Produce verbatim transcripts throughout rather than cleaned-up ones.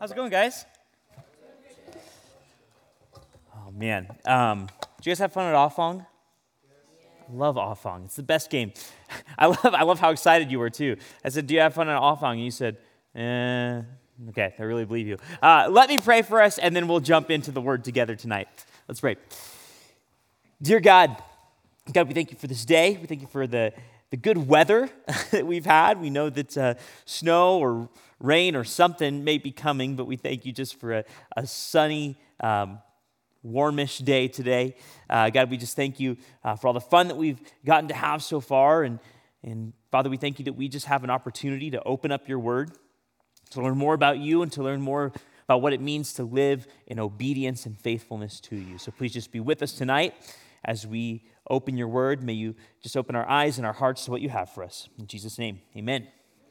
How's it going, guys? Oh, man. Um, did you guys have fun at Offong? I love Offong. It's the best game. I love I love how excited you were, too. I said, do you have fun at Offong? And you said, eh. Okay, I really believe you. Uh, let me pray for us, and then we'll jump into the Word together tonight. Let's pray. Dear God, God, we thank you for this day. We thank you for the, the good weather that we've had. We know that uh, snow or rain or something may be coming, but we thank you just for a, a sunny, um, warmish day today. Uh, God, we just thank you uh, for all the fun that we've gotten to have so far. And, and Father, we thank you that we just have an opportunity to open up your word, to learn more about you and to learn more about what it means to live in obedience and faithfulness to you. So please just be with us tonight as we open your word. May you just open our eyes and our hearts to what you have for us. In Jesus' name, amen.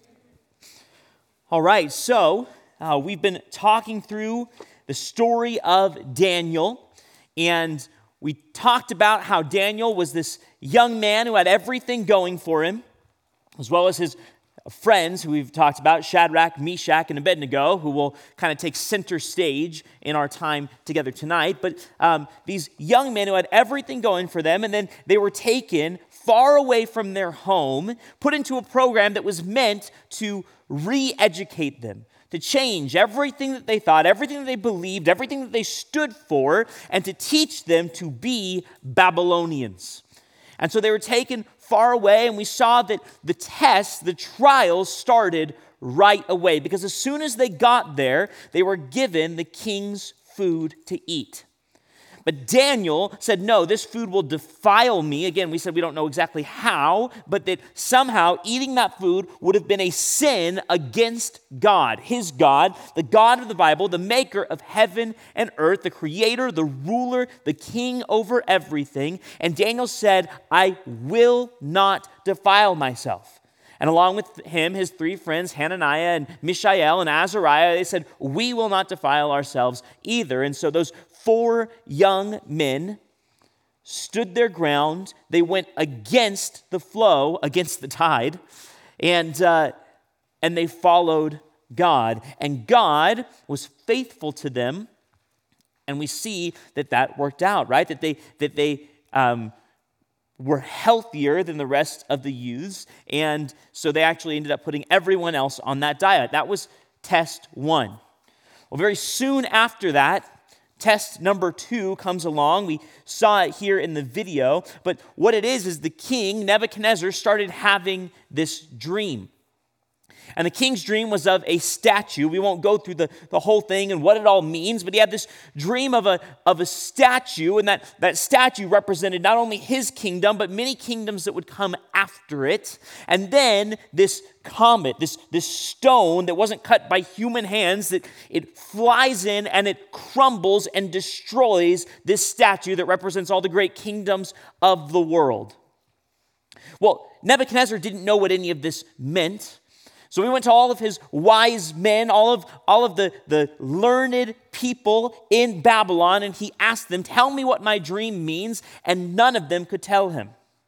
All right, so uh, we've been talking through the story of Daniel, and we talked about how Daniel was this young man who had everything going for him, as well as his friends who we've talked about, Shadrach, Meshach, and Abednego, who will kind of take center stage in our time together tonight. But um, these young men who had everything going for them, and then they were taken far away from their home, put into a program that was meant to re-educate them, to change everything that they thought, everything that they believed, everything that they stood for, and to teach them to be Babylonians. And so they were taken far away, and we saw that the tests, the trials started right away, because as soon as they got there, they were given the king's food to eat. But Daniel said, no, this food will defile me. Again, we said we don't know exactly how, but that somehow eating that food would have been a sin against God, his God, the God of the Bible, the maker of heaven and earth, the creator, the ruler, the king over everything. And Daniel said, I will not defile myself. And along with him, his three friends, Hananiah and Mishael and Azariah, they said, we will not defile ourselves either. And so those four young men stood their ground. They went against the flow, against the tide, and, uh, and they followed God. And God was faithful to them, and we see that that worked out, right? That they, that they um, were healthier than the rest of the youths, and so they actually ended up putting everyone else on that diet. That was test one. Well, very soon after that, test number two comes along. We saw it here in the video, but what it is is the king, Nebuchadnezzar, started having this dream. And the king's dream was of a statue. We won't go through the, the whole thing and what it all means, but he had this dream of a, of a statue, and that, that statue represented not only his kingdom, but many kingdoms that would come after it. And then this comet, this, this stone that wasn't cut by human hands, that it flies in and it crumbles and destroys this statue that represents all the great kingdoms of the world. Well, Nebuchadnezzar didn't know what any of this meant. So we went to all of his wise men, all of, all of the, the learned people in Babylon, and he asked them, tell me what my dream means, and none of them could tell him.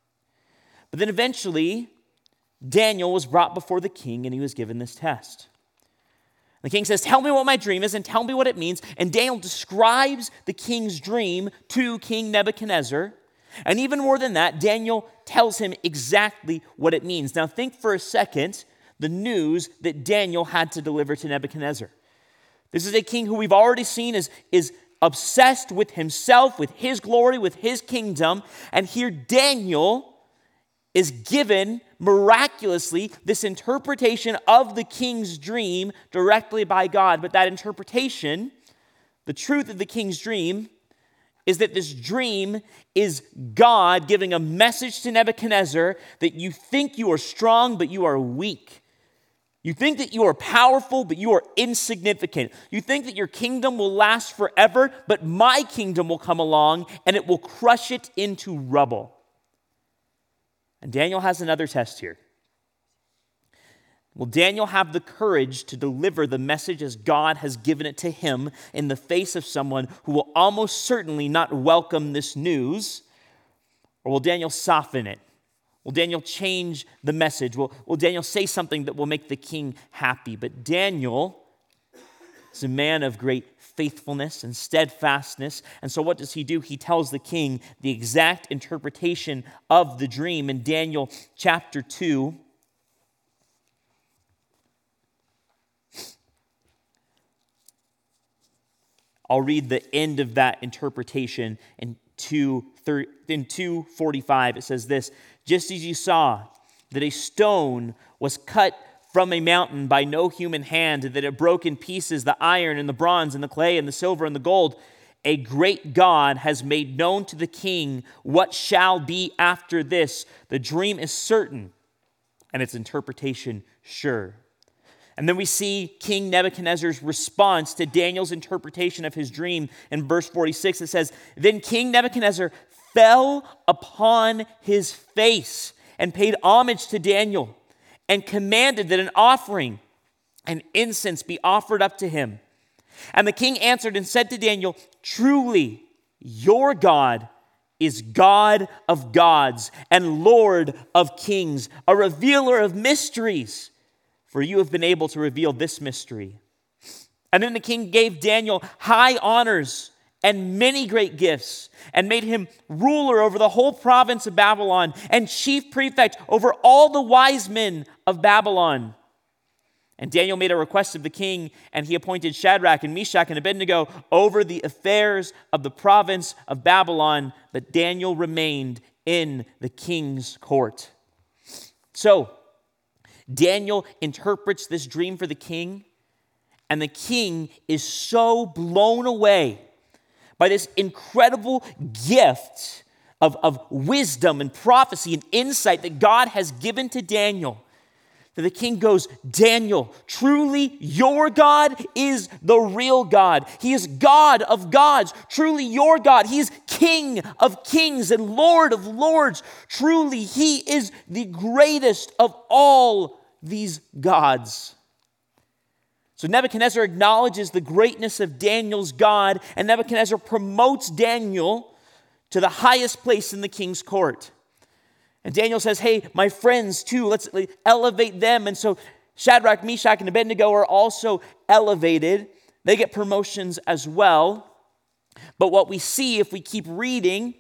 But then eventually, Daniel was brought before the king, and he was given this test. The king says, tell me what my dream is, and tell me what it means. And Daniel describes the king's dream to King Nebuchadnezzar. And even more than that, Daniel tells him exactly what it means. Now think for a second the news that Daniel had to deliver to Nebuchadnezzar. This is a king who we've already seen is, is obsessed with himself, with his glory, with his kingdom. And here Daniel is given miraculously this interpretation of the king's dream directly by God. But that interpretation, the truth of the king's dream, is that this dream is God giving a message to Nebuchadnezzar that you think you are strong, but you are weak. You think that you are powerful, but you are insignificant. You think that your kingdom will last forever, but my kingdom will come along and it will crush it into rubble. And Daniel has another test here. Will Daniel have the courage to deliver the message as God has given it to him in the face of someone who will almost certainly not welcome this news? Or will Daniel soften it? Will Daniel change the message? Will, will Daniel say something that will make the king happy? But Daniel is a man of great faithfulness and steadfastness. And so what does he do? He tells the king the exact interpretation of the dream in Daniel chapter two. I'll read the end of that interpretation in two forty-five. It says this: just as you saw that a stone was cut from a mountain by no human hand, that it broke in pieces the iron and the bronze and the clay and the silver and the gold, a great God has made known to the king what shall be after this. The dream is certain and its interpretation sure. And then we see King Nebuchadnezzar's response to Daniel's interpretation of his dream in verse forty-six. It says, then King Nebuchadnezzar fell upon his face and paid homage to Daniel and commanded that an offering and incense be offered up to him. And the king answered and said to Daniel, truly, your God is God of gods and Lord of kings, a revealer of mysteries, for you have been able to reveal this mystery. And then the king gave Daniel high honors and many great gifts, and made him ruler over the whole province of Babylon, and chief prefect over all the wise men of Babylon. And Daniel made a request of the king, and he appointed Shadrach and Meshach and Abednego over the affairs of the province of Babylon, but Daniel remained in the king's court. So, Daniel interprets this dream for the king, and the king is so blown away by this incredible gift of, of wisdom and prophecy and insight that God has given to Daniel, that the king goes, Daniel, truly your God is the real God. He is God of gods. Truly your God. He is King of kings and Lord of lords. Truly he is the greatest of all these gods. So Nebuchadnezzar acknowledges the greatness of Daniel's God, and Nebuchadnezzar promotes Daniel to the highest place in the king's court. And Daniel says, hey, my friends too, let's elevate them. And so Shadrach, Meshach, and Abednego are also elevated. They get promotions as well. But what we see if we keep reading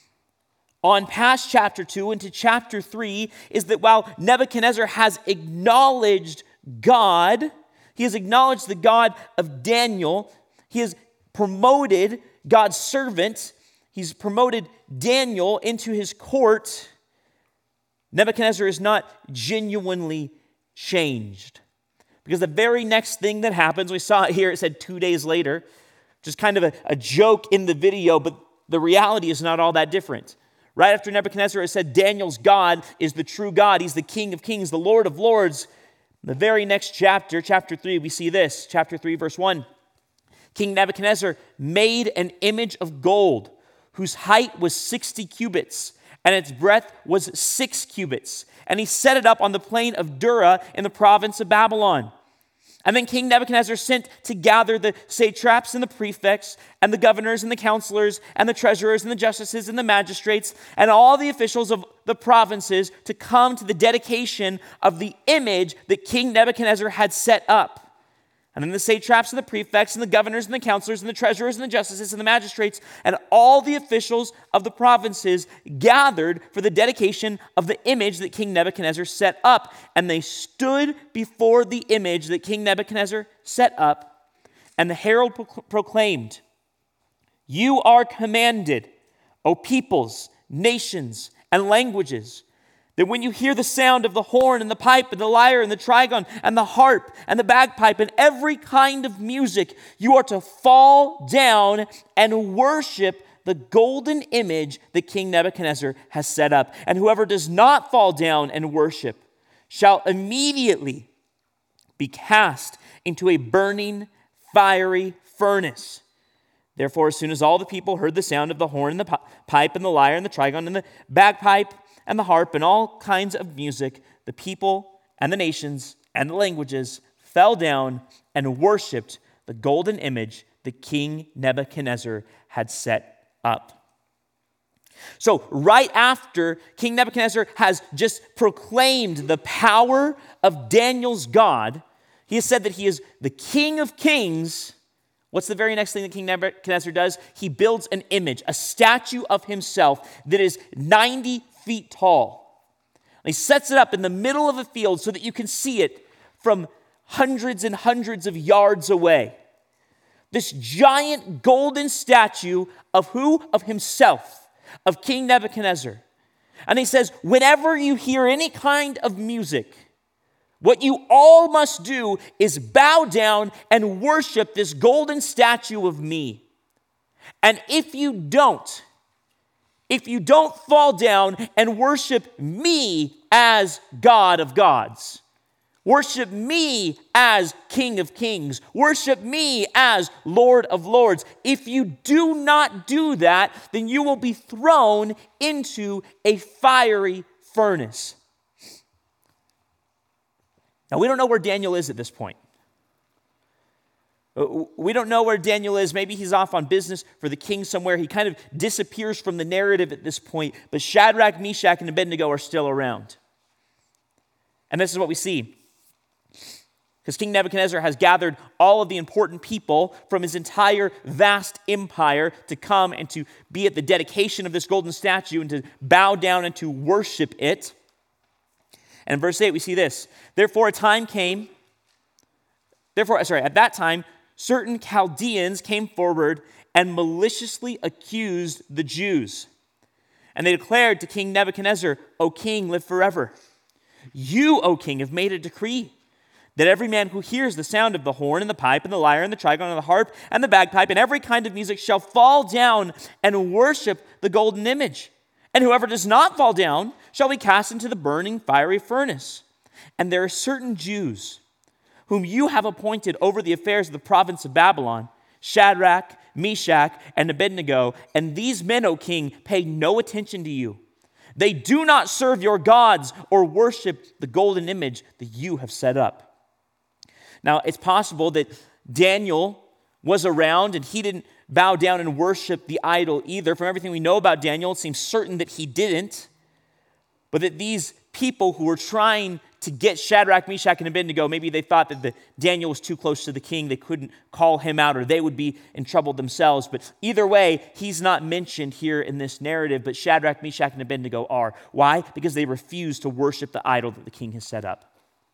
on past chapter two into chapter three is that while Nebuchadnezzar has acknowledged God, he has acknowledged the God of Daniel. He has promoted God's servant. He's promoted Daniel into his court. Nebuchadnezzar is not genuinely changed. Because the very next thing that happens, we saw it here, it said two days later, just kind of a, a joke in the video, but the reality is not all that different. Right after Nebuchadnezzar has said Daniel's God is the true God, he's the King of kings, the Lord of lords, the very next chapter, chapter three, we see this. Chapter three, verse one. King Nebuchadnezzar made an image of gold whose height was sixty cubits and its breadth was six cubits. And he set it up on the plain of Dura in the province of Babylon. And then King Nebuchadnezzar sent to gather the satraps and the prefects and the governors and the counselors and the treasurers and the justices and the magistrates and all the officials of the provinces to come to the dedication of the image that King Nebuchadnezzar had set up. And then the satraps and the prefects and the governors and the counselors and the treasurers and the justices and the magistrates and all the officials of the provinces gathered for the dedication of the image that King Nebuchadnezzar set up. And they stood before the image that King Nebuchadnezzar set up, and the herald pro- proclaimed, "You are commanded, O peoples, nations, and languages, that when you hear the sound of the horn and the pipe and the lyre and the trigon and the harp and the bagpipe and every kind of music, you are to fall down and worship the golden image that King Nebuchadnezzar has set up. And whoever does not fall down and worship shall immediately be cast into a burning, fiery furnace." Therefore, as soon as all the people heard the sound of the horn and the pipe and the lyre and the trigon and the bagpipe and the harp and all kinds of music, the people and the nations and the languages fell down and worshiped the golden image that King Nebuchadnezzar had set up. So right after King Nebuchadnezzar has just proclaimed the power of Daniel's God, He has said that he is the King of Kings. What's the very next thing that King Nebuchadnezzar does? He builds an image, a statue of himself that is ninety feet tall. And he sets it up in the middle of a field so that you can see it from hundreds and hundreds of yards away. This giant golden statue of who? Of himself, of King Nebuchadnezzar. And he says, whenever you hear any kind of music, what you all must do is bow down and worship this golden statue of me. And if you don't, if you don't fall down and worship me as God of gods, worship me as King of kings, worship me as Lord of lords, if you do not do that, then you will be thrown into a fiery furnace. Now, we don't know where Daniel is at this point. We don't know where Daniel is. Maybe he's off on business for the king somewhere. He kind of disappears from the narrative at this point. But Shadrach, Meshach, and Abednego are still around. And this is what we see. Because King Nebuchadnezzar has gathered all of the important people from his entire vast empire to come and to be at the dedication of this golden statue and to bow down and to worship it. And in verse eight, we see this. Therefore, a time came, therefore, sorry, at that time, certain Chaldeans came forward and maliciously accused the Jews. And they declared to King Nebuchadnezzar, O king, live forever. You, O king, have made a decree that every man who hears the sound of the horn and the pipe and the lyre and the trigon and the harp and the bagpipe and every kind of music shall fall down and worship the golden image. And whoever does not fall down shall be cast into the burning fiery furnace. And there are certain Jews whom you have appointed over the affairs of the province of Babylon, Shadrach, Meshach, and Abednego, and these men, O king, pay no attention to you. They do not serve your gods or worship the golden image that you have set up. Now, it's possible that Daniel was around and he didn't bow down and worship the idol either. From everything we know about Daniel, it seems certain that he didn't. But that these people who were trying to get Shadrach, Meshach, and Abednego, maybe they thought that the, Daniel was too close to the king. They couldn't call him out or they would be in trouble themselves. But either way, he's not mentioned here in this narrative, but Shadrach, Meshach, and Abednego are. Why? Because they refuse to worship the idol that the king has set up.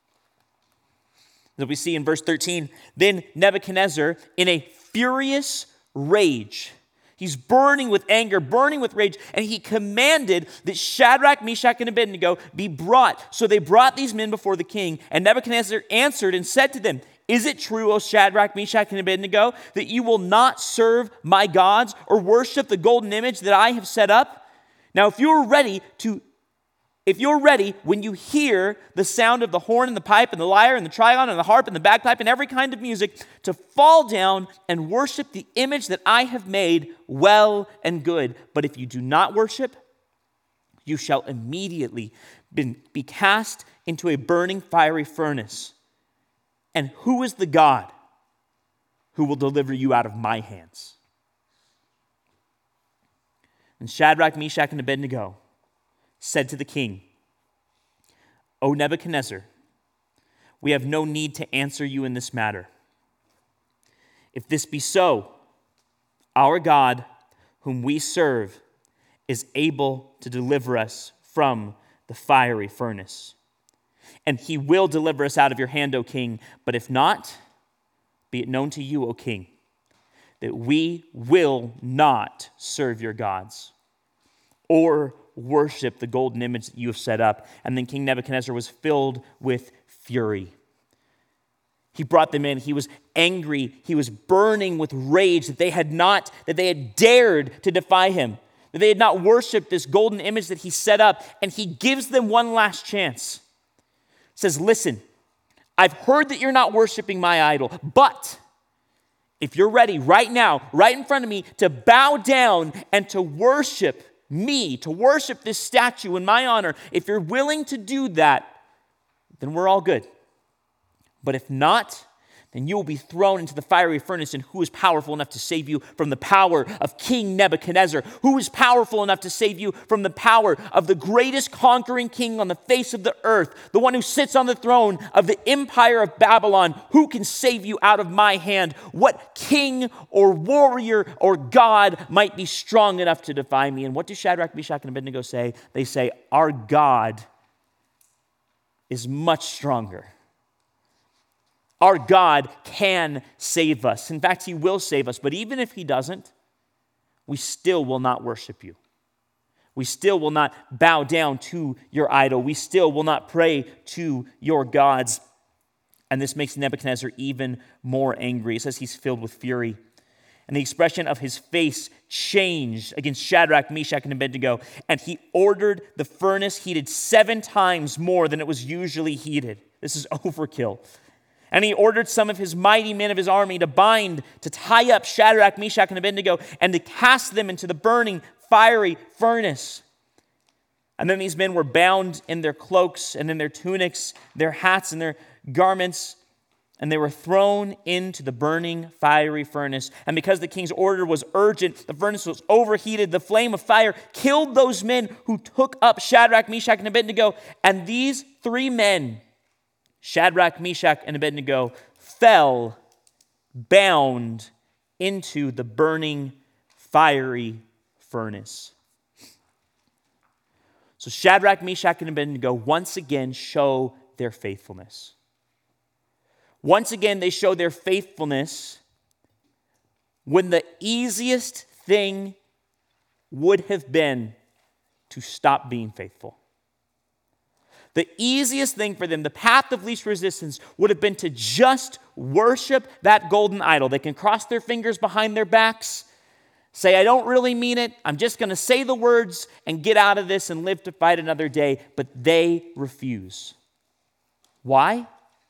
As we see in verse thirteen, then Nebuchadnezzar, in a furious rage, he's burning with anger, burning with rage, and he commanded that Shadrach, Meshach, and Abednego be brought. So they brought these men before the king, and Nebuchadnezzar answered and said to them, Is it true, O Shadrach, Meshach, and Abednego, that you will not serve my gods or worship the golden image that I have set up? Now, if you are ready to If you're ready, when you hear the sound of the horn and the pipe and the lyre and the trigon and the harp and the bagpipe and every kind of music, to fall down and worship the image that I have made, well and good. But if you do not worship, you shall immediately be cast into a burning fiery furnace. And who is the God who will deliver you out of my hands? And Shadrach, Meshach, and Abednego said to the king, O Nebuchadnezzar, we have no need to answer you in this matter. If this be so, our God, whom we serve, is able to deliver us from the fiery furnace. And he will deliver us out of your hand, O king. But if not, be it known to you, O king, that we will not serve your gods or worship the golden image that you have set up. And then King Nebuchadnezzar was filled with fury. He brought them in. He was angry. He was burning with rage that they had not, that they had dared to defy him, that they had not worshiped this golden image that he set up. And he gives them one last chance. He says, listen, I've heard that you're not worshiping my idol, but if you're ready right now, right in front of me, to bow down and to worship me, to worship this statue in my honor, if you're willing to do that, then we're all good. But if not, then you will be thrown into the fiery furnace. And who is powerful enough to save you from the power of King Nebuchadnezzar? Who is powerful enough to save you from the power of the greatest conquering king on the face of the earth, the one who sits on the throne of the empire of Babylon? Who can save you out of my hand? What king or warrior or god might be strong enough to defy me? And what do Shadrach, Meshach, and Abednego say? They say, our God is much stronger. Our God can save us. In fact, he will save us. But even if he doesn't, we still will not worship you. We still will not bow down to your idol. We still will not pray to your gods. And this makes Nebuchadnezzar even more angry. It says he's filled with fury. And the expression of his face changed against Shadrach, Meshach, and Abednego. And he ordered the furnace heated seven times more than it was usually heated. This is overkill. And he ordered some of his mighty men of his army to bind, to tie up Shadrach, Meshach, and Abednego, and to cast them into the burning, fiery furnace. And then these men were bound in their cloaks and in their tunics, their hats and their garments, and they were thrown into the burning, fiery furnace. And because the king's order was urgent, the furnace was overheated. The flame of fire killed those men who took up Shadrach, Meshach, and Abednego. And these three men, Shadrach, Meshach, and Abednego, fell bound into the burning, fiery furnace. So Shadrach, Meshach, and Abednego once again show their faithfulness. Once again, they show their faithfulness when the easiest thing would have been to stop being faithful. The easiest thing for them, the path of least resistance, would have been to just worship that golden idol. They can cross their fingers behind their backs, say, I don't really mean it. I'm just going to say the words and get out of this and live to fight another day. But they refuse. Why?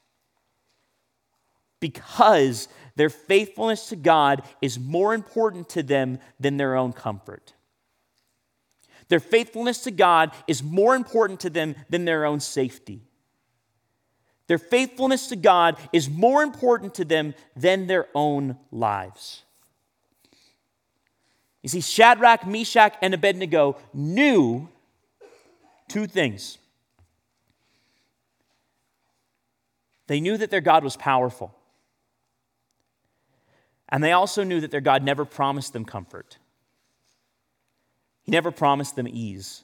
Because their faithfulness to God is more important to them than their own comfort. Their faithfulness to God is more important to them than their own safety. Their faithfulness to God is more important to them than their own lives. You see, Shadrach, Meshach, and Abednego knew two things. They knew that their God was powerful. And they also knew that their God never promised them comfort. He never promised them ease.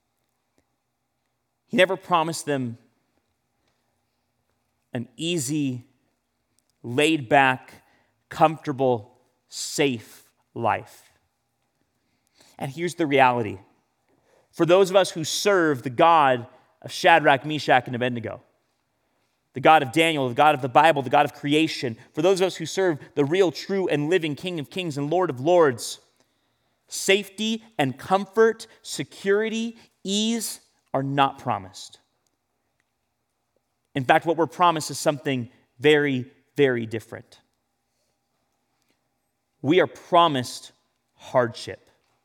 He never promised them an easy, laid-back, comfortable, safe life. And here's the reality. For those of us who serve the God of Shadrach, Meshach, and Abednego, the God of Daniel, the God of the Bible, the God of creation, for those of us who serve the real, true, and living King of Kings and Lord of Lords, safety and comfort, security, ease are not promised. In fact, what we're promised is something very, very different. We are promised hardship.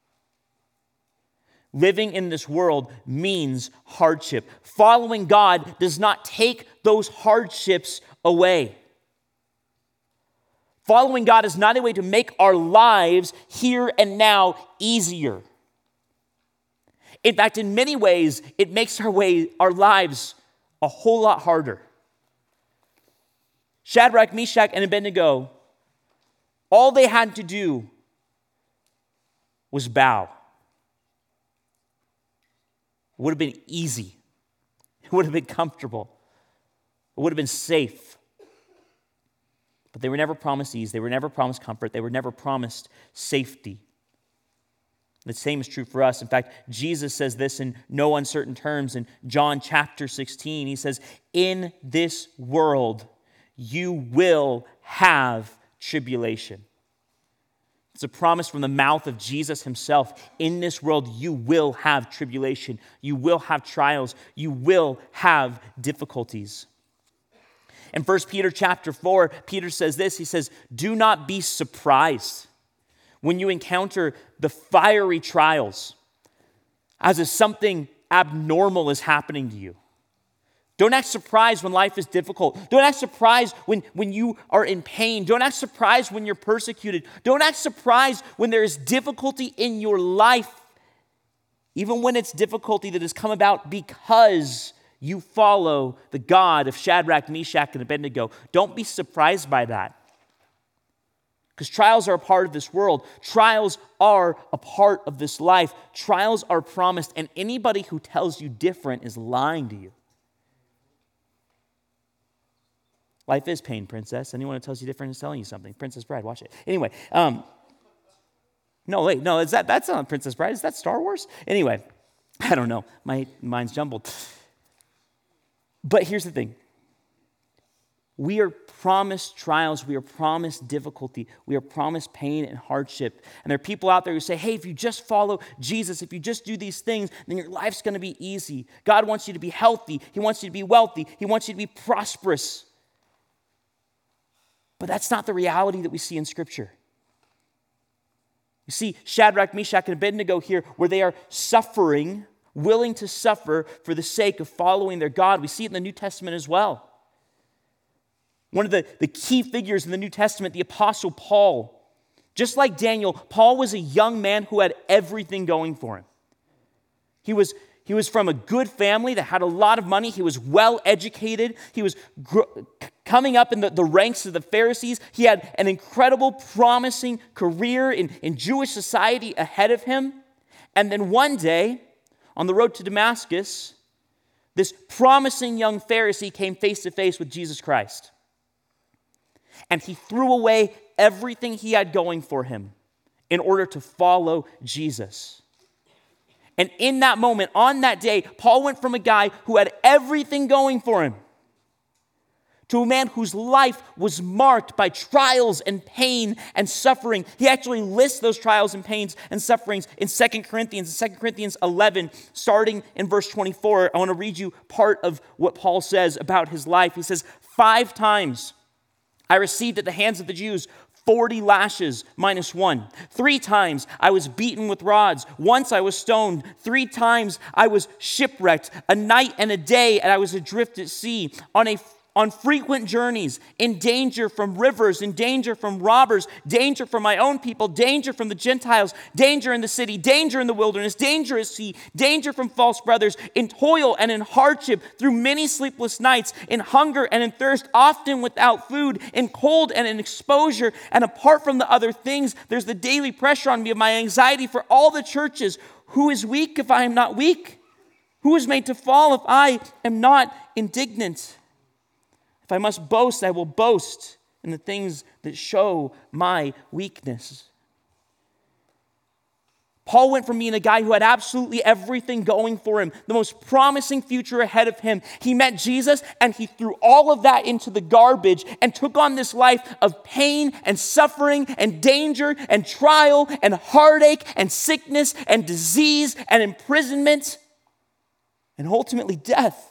Living in this world means hardship. Following God does not take those hardships away. Following God is not a way to make our lives here and now easier. In fact, in many ways, it makes our way, our lives a whole lot harder. Shadrach, Meshach, and Abednego, all they had to do was bow. It would have been easy. It would have been comfortable. It would have been safe. But they were never promised ease. They were never promised comfort. They were never promised safety. The same is true for us. In fact, Jesus says this in no uncertain terms in John chapter sixteen. He says, in this world you will have tribulation. It's a promise from the mouth of Jesus himself. In this world, you will have tribulation. You will have trials. You will have difficulties. In First Peter chapter four, Peter says this. He says, do not be surprised when you encounter the fiery trials as if something abnormal is happening to you. Don't act surprised when life is difficult. Don't act surprised when, when you are in pain. Don't act surprised when you're persecuted. Don't act surprised when there is difficulty in your life, even when it's difficulty that has come about because you follow the God of Shadrach, Meshach, and Abednego. Don't be surprised by that. Because trials are a part of this world. Trials are a part of this life. Trials are promised, and anybody who tells you different is lying to you. Life is pain, princess. Anyone who tells you different is telling you something. Princess Bride, watch it. Anyway, um, no, wait, no, is that that's not Princess Bride. Is that Star Wars? Anyway, I don't know. My mind's jumbled. But here's the thing. We are promised trials. We are promised difficulty. We are promised pain and hardship. And there are people out there who say, hey, if you just follow Jesus, if you just do these things, then your life's going to be easy. God wants you to be healthy. He wants you to be wealthy. He wants you to be prosperous. But that's not the reality that we see in Scripture. You see Shadrach, Meshach, and Abednego here where they are suffering, willing to suffer for the sake of following their God. We see it in the New Testament as well. One of the, the key figures in the New Testament, the Apostle Paul. Just like Daniel, Paul was a young man who had everything going for him. He was, he was from a good family that had a lot of money. He was well educated. He was gr- coming up in the, the ranks of the Pharisees. He had an incredible, promising career in, in Jewish society ahead of him. And then one day, on the road to Damascus, this promising young Pharisee came face to face with Jesus Christ. And he threw away everything he had going for him in order to follow Jesus. And in that moment, on that day, Paul went from a guy who had everything going for him to a man whose life was marked by trials and pain and suffering. He actually lists those trials and pains and sufferings in Second Corinthians. In Second Corinthians eleven, starting in verse twenty-four, I want to read you part of what Paul says about his life. He says, five times I received at the hands of the Jews forty lashes minus one. Three times I was beaten with rods. Once I was stoned. Three times I was shipwrecked. A night and a day and I was adrift at sea. On a On frequent journeys, in danger from rivers, in danger from robbers, danger from my own people, danger from the Gentiles, danger in the city, danger in the wilderness, danger at sea, danger from false brothers, in toil and in hardship, through many sleepless nights, in hunger and in thirst, often without food, in cold and in exposure. And apart from the other things, there's the daily pressure on me of my anxiety for all the churches. Who is weak if I am not weak? Who is made to fall if I am not indignant? If I must boast, I will boast in the things that show my weakness. Paul went from being a guy who had absolutely everything going for him, the most promising future ahead of him. He met Jesus and he threw all of that into the garbage and took on this life of pain and suffering and danger and trial and heartache and sickness and disease and imprisonment and ultimately death.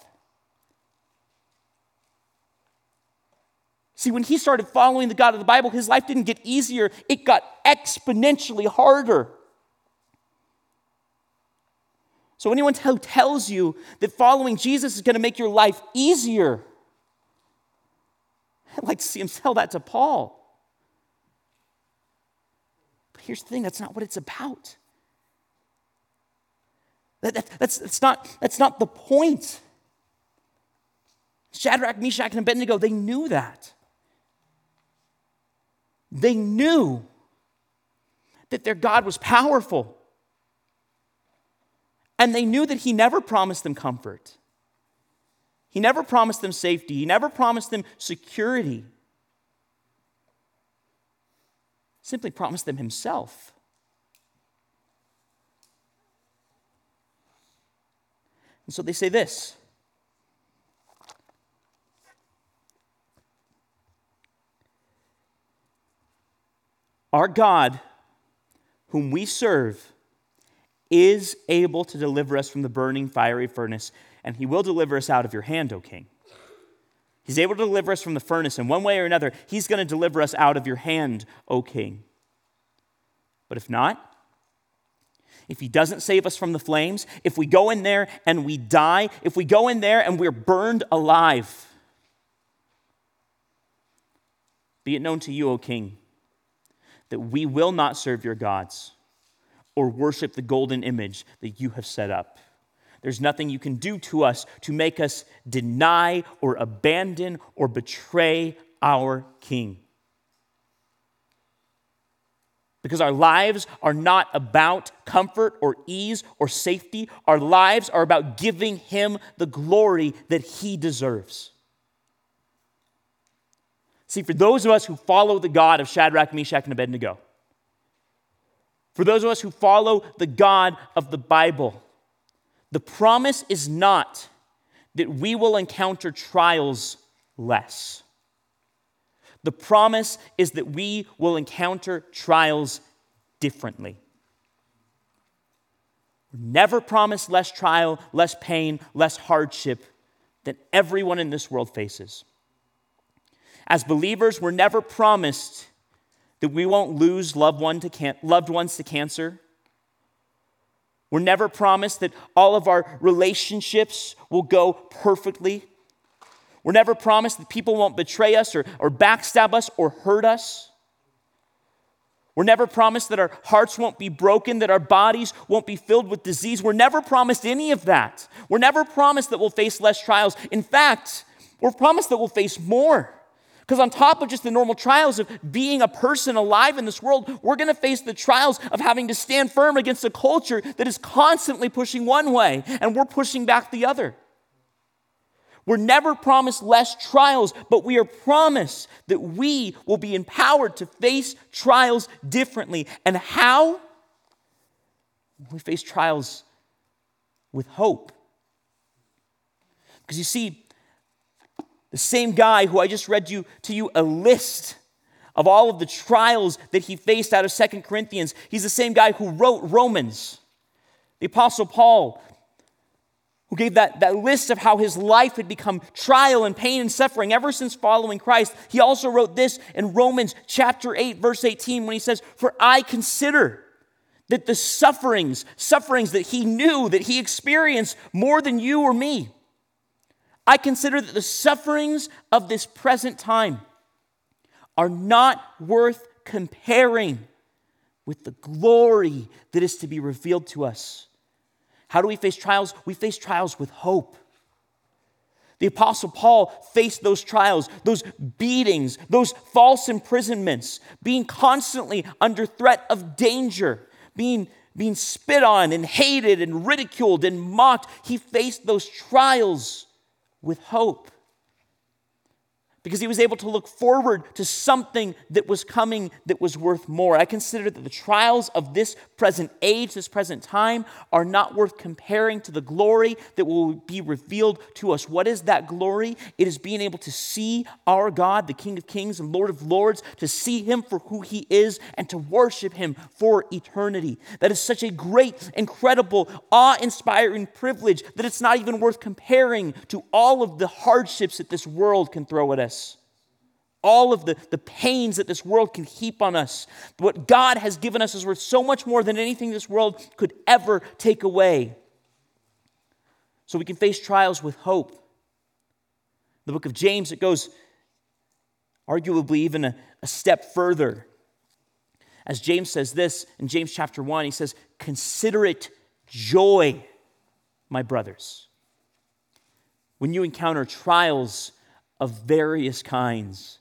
See, when he started following the God of the Bible, his life didn't get easier. It got exponentially harder. So anyone who tells you that following Jesus is going to make your life easier, I'd like to see him tell that to Paul. But here's the thing, that's not what it's about. That, that, that's, that's, not, that's not the point. Shadrach, Meshach, and Abednego, they knew that. They knew that their God was powerful. And they knew that he never promised them comfort. He never promised them safety. He never promised them security. He simply promised them himself. And so they say this. Our God, whom we serve, is able to deliver us from the burning fiery furnace, and he will deliver us out of your hand, O king. He's able to deliver us from the furnace, and one way or another, he's going to deliver us out of your hand, O king. But if not, if he doesn't save us from the flames, if we go in there and we die, if we go in there and we're burned alive, be it known to you, O king, that we will not serve your gods or worship the golden image that you have set up. There's nothing you can do to us to make us deny or abandon or betray our king. Because our lives are not about comfort or ease or safety. Our lives are about giving him the glory that he deserves. See, for those of us who follow the God of Shadrach, Meshach, and Abednego, for those of us who follow the God of the Bible, the promise is not that we will encounter trials less. The promise is that we will encounter trials differently. We're never promised less trial, less pain, less hardship than everyone in this world faces. As believers, we're never promised that we won't lose loved, one to can- loved ones to cancer. We're never promised that all of our relationships will go perfectly. We're never promised that people won't betray us or, or backstab us or hurt us. We're never promised that our hearts won't be broken, that our bodies won't be filled with disease. We're never promised any of that. We're never promised that we'll face less trials. In fact, we're promised that we'll face more. Because on top of just the normal trials of being a person alive in this world, we're going to face the trials of having to stand firm against a culture that is constantly pushing one way and we're pushing back the other. We're never promised less trials, but we are promised that we will be empowered to face trials differently. And how? We face trials with hope. Because you see, the same guy who I just read you, to you a list of all of the trials that he faced out of Second Corinthians, he's the same guy who wrote Romans. The Apostle Paul, who gave that, that list of how his life had become trial and pain and suffering ever since following Christ. He also wrote this in Romans chapter eight, verse eighteen, when he says, "For I consider that the sufferings, sufferings that he knew, that he experienced more than you or me, I consider that the sufferings of this present time are not worth comparing with the glory that is to be revealed to us." How do we face trials? We face trials with hope. The Apostle Paul faced those trials, those beatings, those false imprisonments, being constantly under threat of danger, being, being spit on and hated and ridiculed and mocked. He faced those trials with hope because he was able to look forward to something that was coming that was worth more. I consider that the trials of this present age, this present time, are not worth comparing to the glory that will be revealed to us. What is that glory? It is being able to see our God, the King of Kings and Lord of Lords, to see him for who he is and to worship him for eternity. That is such a great, incredible, awe-inspiring privilege that it's not even worth comparing to all of the hardships that this world can throw at us. All of the, the pains that this world can heap on us. What God has given us is worth so much more than anything this world could ever take away. So we can face trials with hope. In the book of James, it goes arguably even a, a step further. As James says this in James chapter one, he says, "Consider it joy, my brothers, when you encounter trials of various kinds."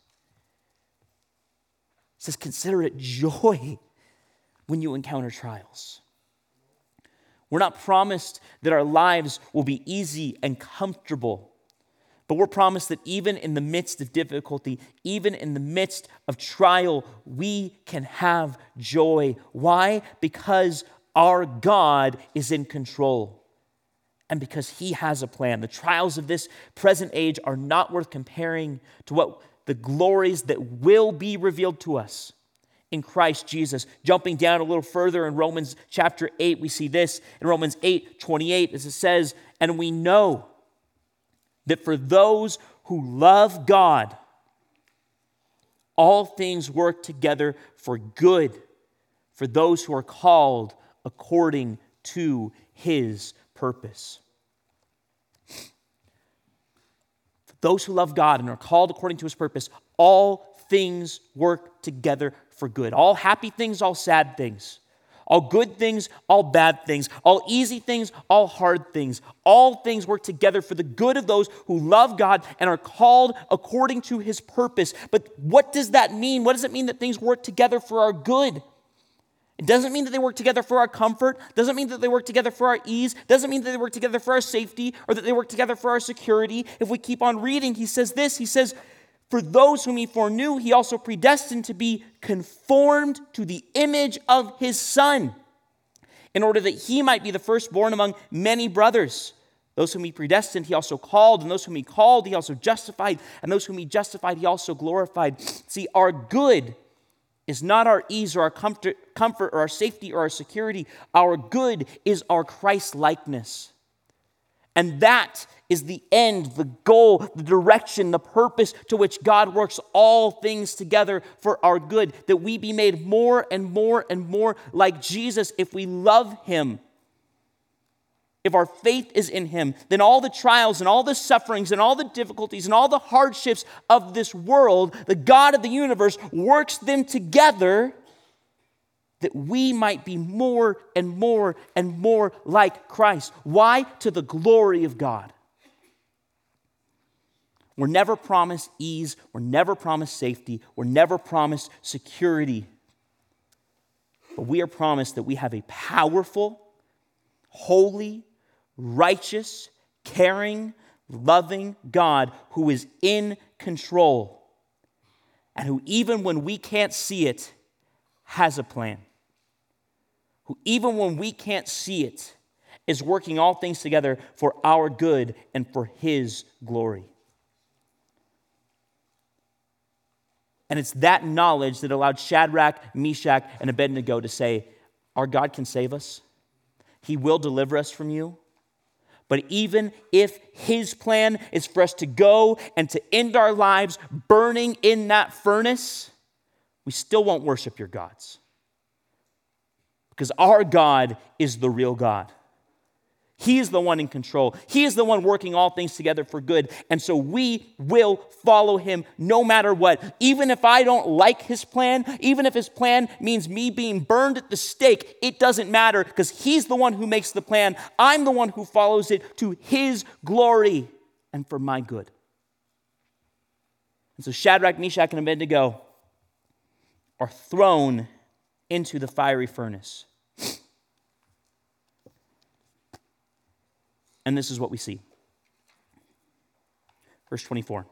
It says, consider it joy when you encounter trials. We're not promised that our lives will be easy and comfortable, but we're promised that even in the midst of difficulty, even in the midst of trial, we can have joy. Why? Because our God is in control. And because he has a plan. The trials of this present age are not worth comparing to what the glories that will be revealed to us in Christ Jesus. Jumping down a little further in Romans chapter eight, we see this in Romans eight twenty-eight, as it says, "And we know that for those who love God, all things work together for good, for those who are called according to his purpose. For those who love God and are called according to his purpose, all things work together for good. All happy things, all sad things. All good things, all bad things. All easy things, all hard things. All things work together for the good of those who love God and are called according to his purpose. But what does that mean? What does it mean that things work together for our good? It doesn't mean that they work together for our comfort. It doesn't mean that they work together for our ease. It doesn't mean that they work together for our safety or that they work together for our security. If we keep on reading, he says this. He says, for those whom he foreknew, he also predestined to be conformed to the image of his Son, in order that he might be the firstborn among many brothers. Those whom he predestined, he also called, and those whom he called, he also justified, and those whom he justified, he also glorified. See, our good is not our ease or our comfort, comfort or our safety or our security. Our good is our Christ-likeness. And that is the end, the goal, the direction, the purpose to which God works all things together for our good, that we be made more and more and more like Jesus if we love him. If our faith is in him, then all the trials and all the sufferings and all the difficulties and all the hardships of this world, the God of the universe works them together that we might be more and more and more like Christ. Why? To the glory of God. We're never promised ease. We're never promised safety. We're never promised security. But we are promised that we have a powerful, holy, righteous, caring, loving God who is in control and who, even when we can't see it, has a plan. Who, even when we can't see it, is working all things together for our good and for his glory. And it's that knowledge that allowed Shadrach, Meshach, and Abednego to say, our God can save us. He will deliver us from you. But even if his plan is for us to go and to end our lives burning in that furnace, we still won't worship your gods. Because our God is the real God. He is the one in control. He is the one working all things together for good. And so we will follow him no matter what. Even if I don't like his plan, even if his plan means me being burned at the stake, it doesn't matter because he's the one who makes the plan. I'm the one who follows it to his glory and for my good. And so Shadrach, Meshach, and Abednego are thrown into the fiery furnace. And this is what we see. Verse twenty-four.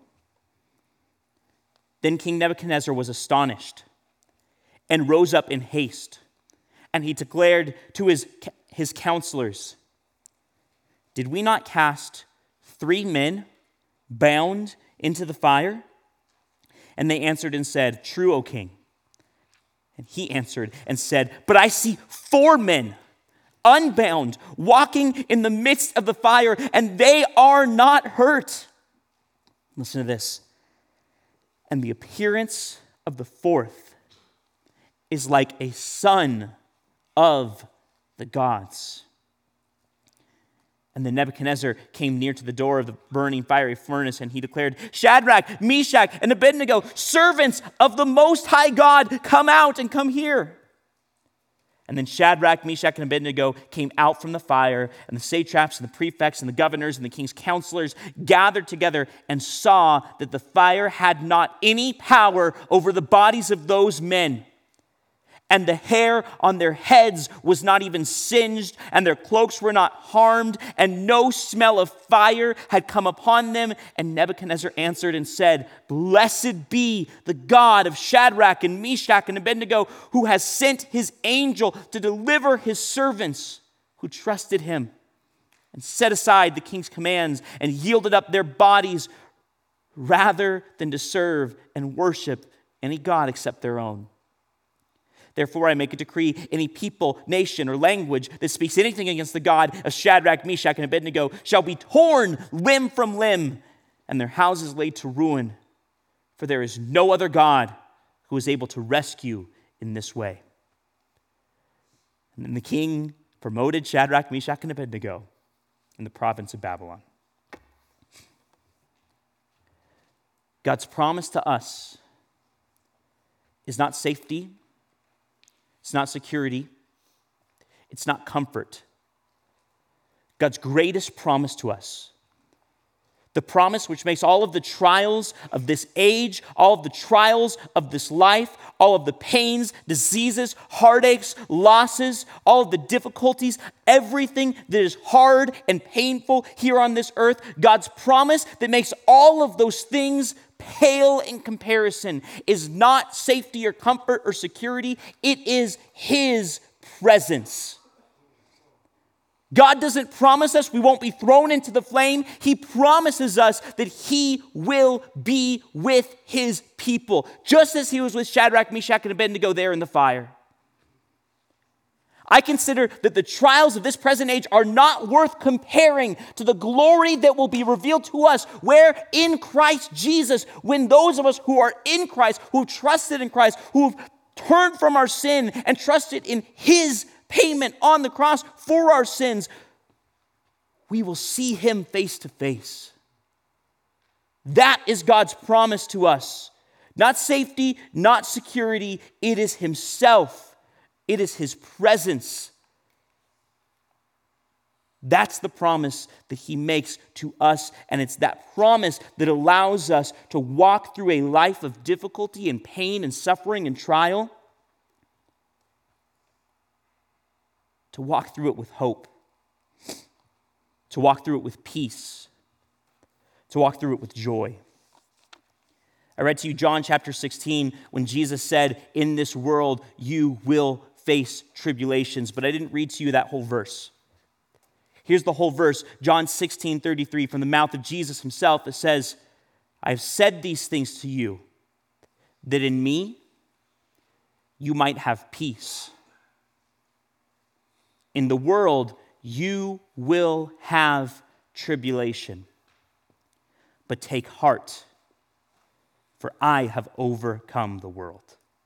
Then King Nebuchadnezzar was astonished and rose up in haste. And he declared to his, his counselors, did we not cast three men bound into the fire? And they answered and said, true, O king. And he answered and said, but I see four men unbound, walking in the midst of the fire, and they are not hurt. Listen to this. And the appearance of the fourth is like a son of the gods. And then Nebuchadnezzar came near to the door of the burning fiery furnace, and he declared, Shadrach, Meshach, and Abednego, servants of the Most High God, come out and come here. And then Shadrach, Meshach, and Abednego came out from the fire, and the satraps and the prefects and the governors and the king's counselors gathered together and saw that the fire had not any power over the bodies of those men. And the hair on their heads was not even singed, and their cloaks were not harmed, and no smell of fire had come upon them. And Nebuchadnezzar answered and said, blessed be the God of Shadrach and Meshach and Abednego, who has sent his angel to deliver his servants who trusted him and set aside the king's commands and yielded up their bodies rather than to serve and worship any god except their own. Therefore, I make a decree, any people, nation, or language that speaks anything against the God of Shadrach, Meshach, and Abednego shall be torn limb from limb, and their houses laid to ruin. For there is no other God who is able to rescue in this way. And then the king promoted Shadrach, Meshach, and Abednego in the province of Babylon. God's promise to us is not safety, it's not security, it's not comfort. God's greatest promise to us, the promise which makes all of the trials of this age, all of the trials of this life, all of the pains, diseases, heartaches, losses, all of the difficulties, everything that is hard and painful here on this earth, God's promise that makes all of those things pale in comparison is not safety or comfort or security. It is His presence. God doesn't promise us we won't be thrown into the flame. He promises us that He will be with His people, just as He was with Shadrach, Meshach, and Abednego there in the fire. I consider that the trials of this present age are not worth comparing to the glory that will be revealed to us, where in Christ Jesus, when those of us who are in Christ, who've trusted in Christ, who've turned from our sin and trusted in His payment on the cross for our sins, we will see Him face to face. That is God's promise to us. Not safety, not security. It is Himself. It is His presence. That's the promise that He makes to us, and it's that promise that allows us to walk through a life of difficulty and pain and suffering and trial, to walk through it with hope, to walk through it with peace, to walk through it with joy. I read to you John chapter sixteen when Jesus said, "In this world you will face tribulations," but I didn't read to you that whole verse. Here's the whole verse, John sixteen thirty-three, from the mouth of Jesus Himself. It says, "I have said these things to you, that in me you might have peace. In the world, you will have tribulation. But take heart, for I have overcome the world."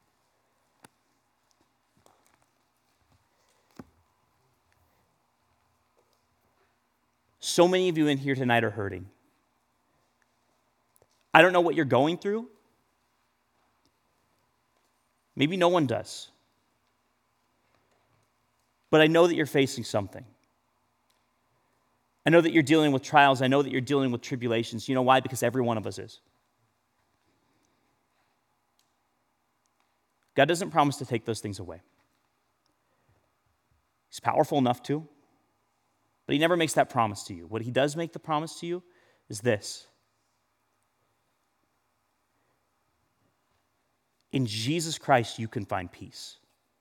So many of you in here tonight are hurting. I don't know what you're going through. Maybe no one does. But I know that you're facing something. I know that you're dealing with trials. I know that you're dealing with tribulations. You know why? Because every one of us is. God doesn't promise to take those things away. He's powerful enough to, but He never makes that promise to you. What He does make the promise to you is this: in Jesus Christ, you can find peace.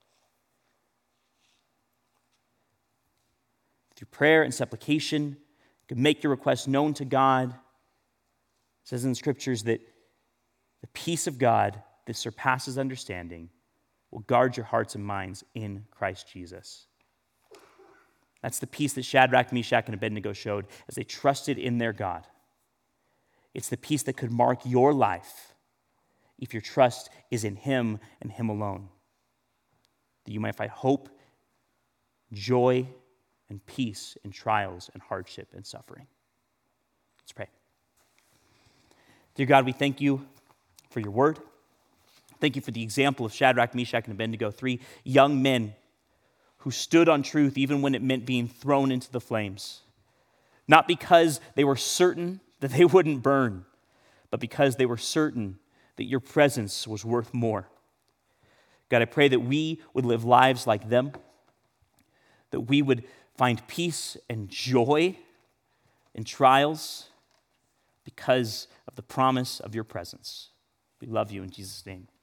Through prayer and supplication, you can make your requests known to God. It says in the Scriptures that the peace of God that surpasses understanding will guard your hearts and minds in Christ Jesus. That's the peace that Shadrach, Meshach, and Abednego showed as they trusted in their God. It's the peace that could mark your life if your trust is in Him and Him alone. That you might find hope, joy, and peace in trials and hardship and suffering. Let's pray. Dear God, we thank You for Your word. Thank You for the example of Shadrach, Meshach, and Abednego, three young men who stood on truth even when it meant being thrown into the flames. Not because they were certain that they wouldn't burn, but because they were certain that Your presence was worth more. God, I pray that we would live lives like them, that we would find peace and joy in trials because of the promise of Your presence. We love You in Jesus' name.